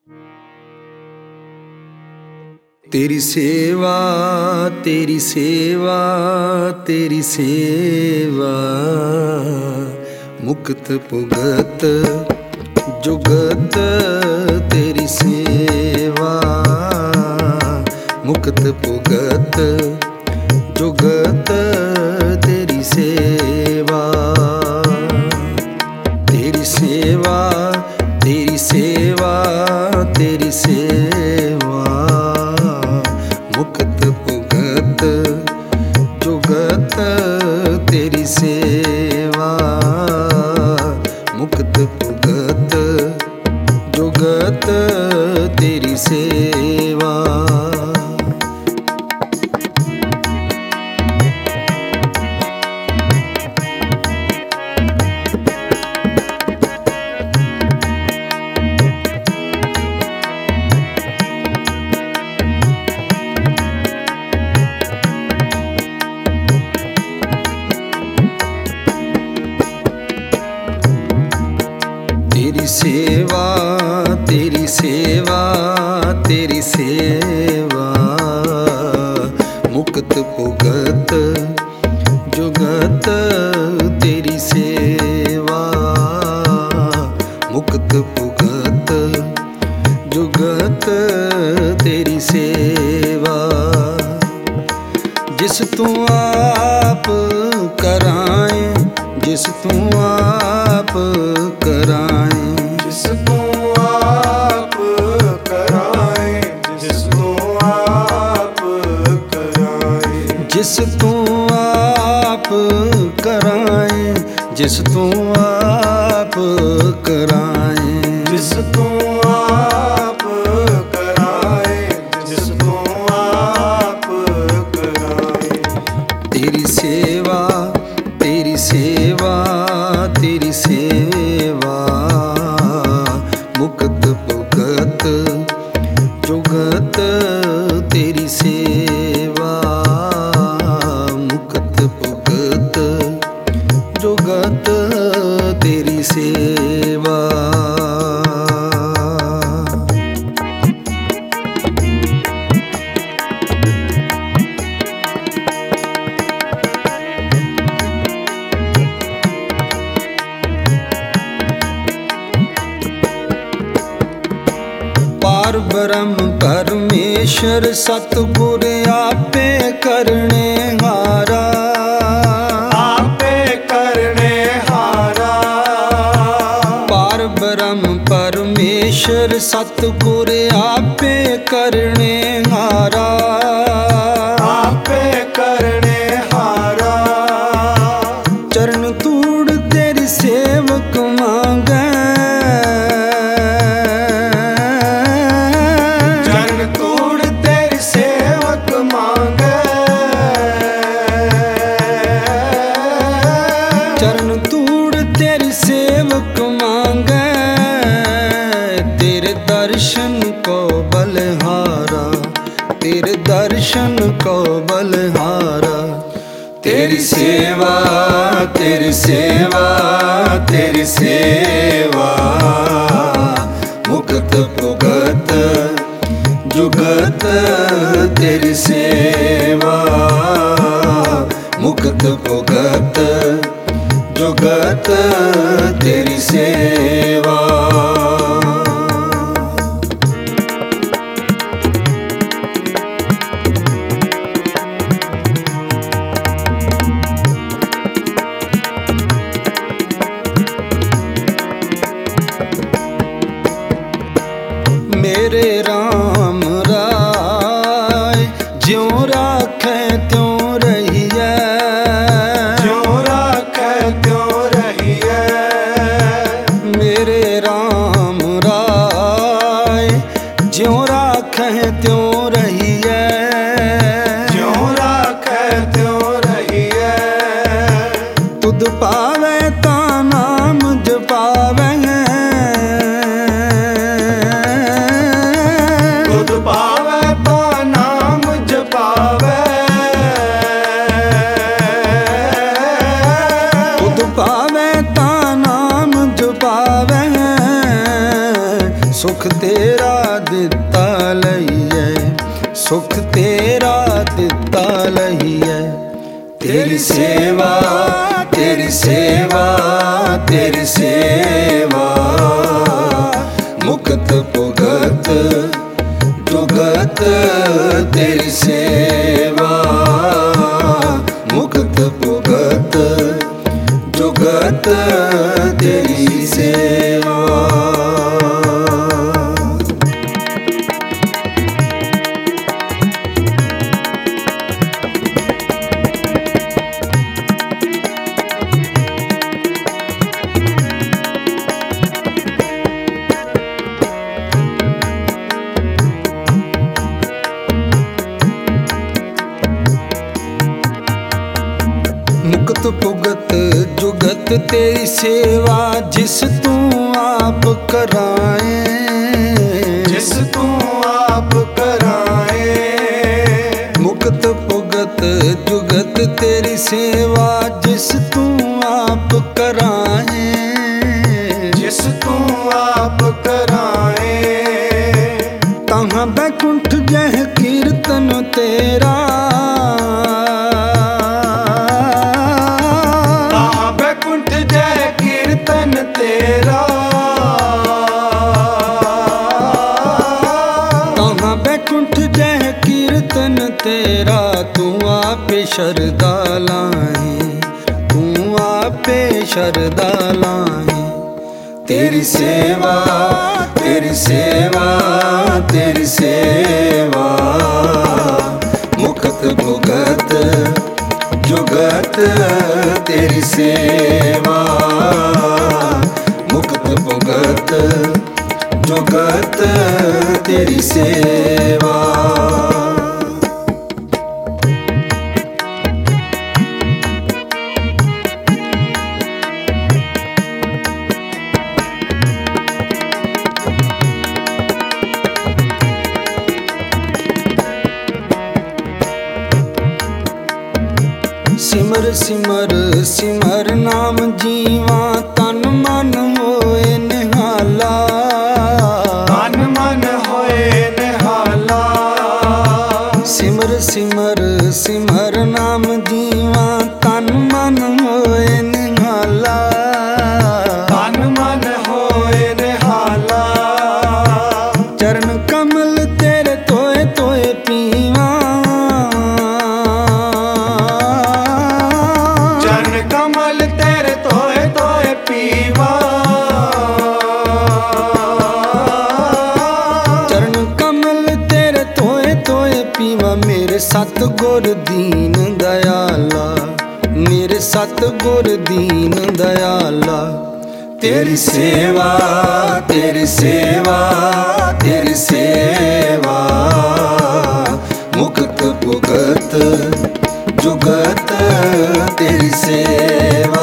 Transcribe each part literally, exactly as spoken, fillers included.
तेरी सेवा तेरी सेवा तेरी सेवा मुक्त भुगत जुगत तेरी सेवा मुक्त भुगत जुगत तेरी सेवा तेरी सेवा तेरी सेवा तेरी सेवा मुक्त भुगत जुगत तेरी सेवा मुक्त भुगत जुगत तेरी सेवा। तेरी सेवा तेरी सेवा तेरी सेवा मुक्त भुगत जुगत तेरी सेवा मुक्त भुगत जुगत तेरी सेवा। जिस तू आप कराए जिस तू आप कराए जिस तू आप कराए जिस तू आप कराए जिस तू आप कराए जिस तू आप कराए जिस तू आप कराए जिस तू आप कराए। तेरी सेवा तेरी सेवा तेरी सेवा मुक्त भुगत जुगत तेरी सेवा मुक्त भुगत जुगत तेरी सेवा। पार ब्रह्म परमेश्वर सतगुर आपे करने हारा आपे करने हारा पार ब्रह्म परमेश्वर सतगुर आपे करने हारा आपे करने हारा। चरण तूड़ तेरी सेवक मांगे चरण तूड़ तेरी सेवक मांगे तेरे दर्शन को बलहारा तेरे दर्शन को बलहारा। तेरी सेवा तेरी सेवा तेरी सेवा मुक्त भुगत जुगत तेरी सेवा मुक्त भुगत जुगत तेरी सेवा। मेरे राम राय ज्यों राखे त्यों रहिए ज्यों राखे त्यों रहिए मेरे राम राय ज्यों राखे त्यों रहिए ज्यों राखे त्यों रहिए। तुद पावे ता नाम जपावे तुद पावे ता नाम जपावे तुद पावे ता नाम जपावे सुख ते ਤੇਰਾ ਦਿੱਤਾ ਲਈਐ, ਸੁਖ ਤੇਰਾ ਦਿੱਤਾ ਲਈਐ। ਤੇਰੀ ਸੇਵਾ ਤੇਰੀ ਸੇਵਾ ਤੇਰੀ ਸੇਵਾ, ਮੁਕਤ ਭੁਗਤ ਜੁਗਤ ਤੇਰੀ ਸੇਵਾ, ਮੁਕਤ ਭੁਗਤ ਜੁਗਤ ਤੇਰੀ ਸੇਵਾ। ਮੁਕਤ ਭੁਗਤ ਜੁਗਤ ਤੇਰੀ ਸੇਵਾ, ਜਿਸ ਤੂੰ ਆਪ ਕਰਾਏ, ਜਿਸ ਤੂੰ ਆਪ ਕਰਾਏ। ਮੁਕਤ ਭੁਗਤ ਜੁਗਤ ਤੇਰੀ ਸੇਵਾ, ਜਿਸ ਤੂੰ ਆਪ ਕਰਾਏ, ਜਿਸ ਤੂੰ ਆਪ ਕਰਾਏ। ਤਾਹਾਂ ਬੈਕੁੰਠ ਜਹ ਕੀਰਤਨ ਤੇਰਾ, ਤੇਰਾ ਤਾਹਾਂ ਬੈਕੁੰਠ ਜਹ ਕੀਰਤਨ ਤੇਰਾ, ਤੂੰ ਆਪੇ ਸ਼ਰਦਾ ਲਾਹੇ, ਤੂੰ ਆਪੇ ਸ਼ਰਦਾ ਲਾਹੇ। ਤੇਰੀ ਸੇਵਾ ਤੇਰੀ ਸੇਵਾ ਤੇਰੀ ਸੇਵਾ, ਮੁਕਤ ਭੁਗਤ ਜੁਗਤ ਤੇਰੀ ਸੇਵਾ, ਮੁਕਤ ਭੁਗਤ ਜੁਗਤ ਤੇਰੀ ਸੇਵਾ। ਸਿਮਰ ਸਿਮਰ ਸਿਮਰ ਨਾਮ ਜੀਵਾ, ਤਨ ਮਨ ਹੋਏ ਨਿਹਾਲਾ, ਤਨ ਮਨ ਹੋਏ ਨਿਹਾਲਾ। ਸਿਮਰ ਸਿਮਰ ਸਿਮਰ ਨਾਮ ਜੀਵਾ, ਤਨ ਮਨ ਹੋਏ ਨਿਹਾਲਾ, ਤਨ ਮਨ ਹੋਏ ਨਿਹਾਲਾ। ਚਰਨ ਕਮਲ ਤੇਰੇ ਤੋਏ ਤੋਏ ਪੀਵਾ, ਕਮਲ ਤੇਰੇ ਤੋਏ ਤੋਏ ਪੀਵਾ। ਚਰਨ ਕਮਲ ਤੇਰੇ ਤੋਏ ਤੋਏ ਪੀਵਾ, ਮੇਰੇ ਸਤਿਗੁਰ ਦੀਨ ਦਇਆਲਾ, ਮੇਰੇ ਸਤਿਗੁਰ ਦੀਨ ਦਇਆਲਾ। ਤੇਰੀ ਸੇਵਾ ਤੇਰੀ ਸੇਵਾ ਤੇਰੀ ਸੇਵਾ, ਮੁਕਤ ਭੁਗਤ ਜੁਗਤ ਤੇਰੀ ਸੇਵਾ,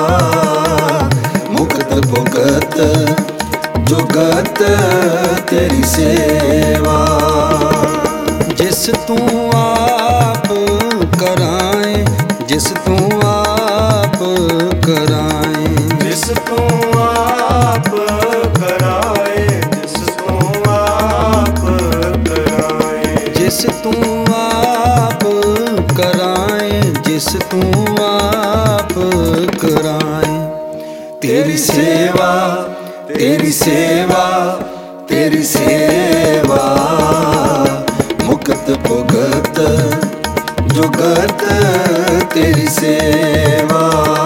ਮੁਕਤ ਭੁਗਤ ਜੁਗਤ ਤੇਰੀ ਸੇਵਾ। ਜਿਸ ਤੂੰ ਆਪ ਕਰਾਏ, ਜਿਸ ਤੂੰ ਆਪ ਕਰਾਏ, ਜਿਸ ਤੂੰ ਆਪ ਕਰਾਏ, ਜਿਸ ਤੂੰ ਆਪ ਕਰਾਏ। ਜਿਸ ਤੂੰ ਆਪ ਕਰਾਏ, ਜਿਸ ਤੂੰ ਆਪ ਕਰਾਏ। ਤੇਰੀ ਸੇਵਾ ਤੇਰੀ ਸੇਵਾ ਤੇਰੀ ਸੇਵਾ, ਮੁਕਤ ਭੁਗਤ ਜੁਗਤ ਤੇਰੀ ਸੇਵਾ,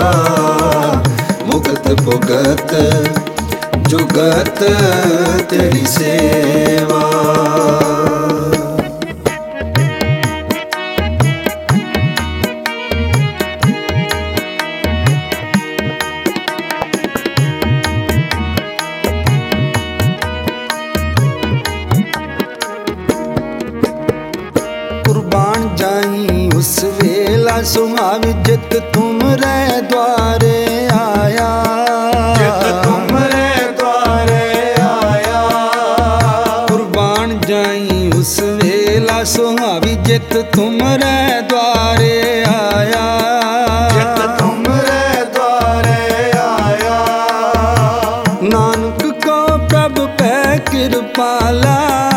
ਮੁਕਤ ਭੁਗਤ ਜੁਗਤ ਤੇਰੀ ਸੇਵਾ। कुर्बान जाई उस वेला सुहावी, जित तुमरे द्वारे आया, जित तुमरे द्वारे आया। कुर्बान जाई उस वेला सुहावी, जित तुमरे द्वारे आया, जित तुमरे द्वारे आया। नानक को प्रभ पै कृपा ਕਿਰਪਾਲਾ।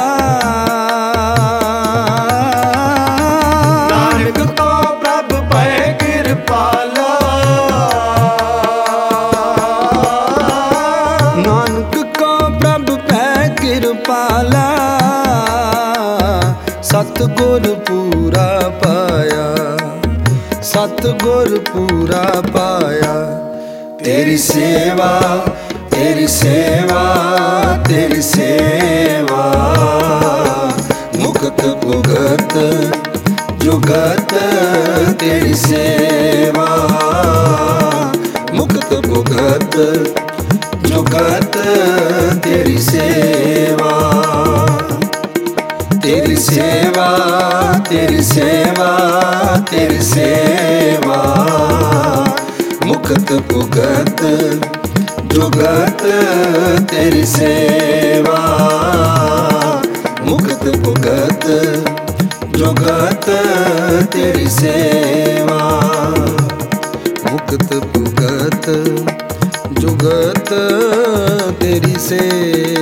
ਨਾਨਕ ਕੋ ਪ੍ਰਭ ਭੈ ਕਿਰਪਾਲਾ। ਨਾਨਕ ਕੋ ਪ੍ਰਭ ਭੈ ਕਿਰਪਾਲਾ। ਸਤਿਗੁਰ ਪੂਰਾ ਪਾਇਆ, ਸਤਿਗੁਰ ਪੂਰਾ ਪਾਇਆ। ਤੇਰੀ ਸੇਵਾ, ਤੇਰੀ ਸੇਵਾ, ਤੇਰੀ ਸੇਵਾ, ਮੁਕਤ ਭੁਗਤ ਜੁਗਤ ਤੇਰੀ ਸੇਵਾ। ਮੁਕਤ ਭੁਗਤ ਜੁਗਤ ਤੇਰੀ ਸੇਵਾ। ਤੇਰੀ ਸੇਵਾ, ਤੇਰੀ ਸੇਵਾ, ਤੇਰੀ ਸੇਵਾ, ਮੁਕਤ ਭੁਗਤ ਜੁਗਤ ਤੇਰੀ ਸੇਵਾ। ਮੁਕਤ ਭੁਗਤ ਜੁਗਤ ਤੇਰੀ ਸੇਵਾ। ਮੁਕਤ ਭੁਗਤ ਜੁਗਤ ਤੇਰੀ ਸੇਵਾ।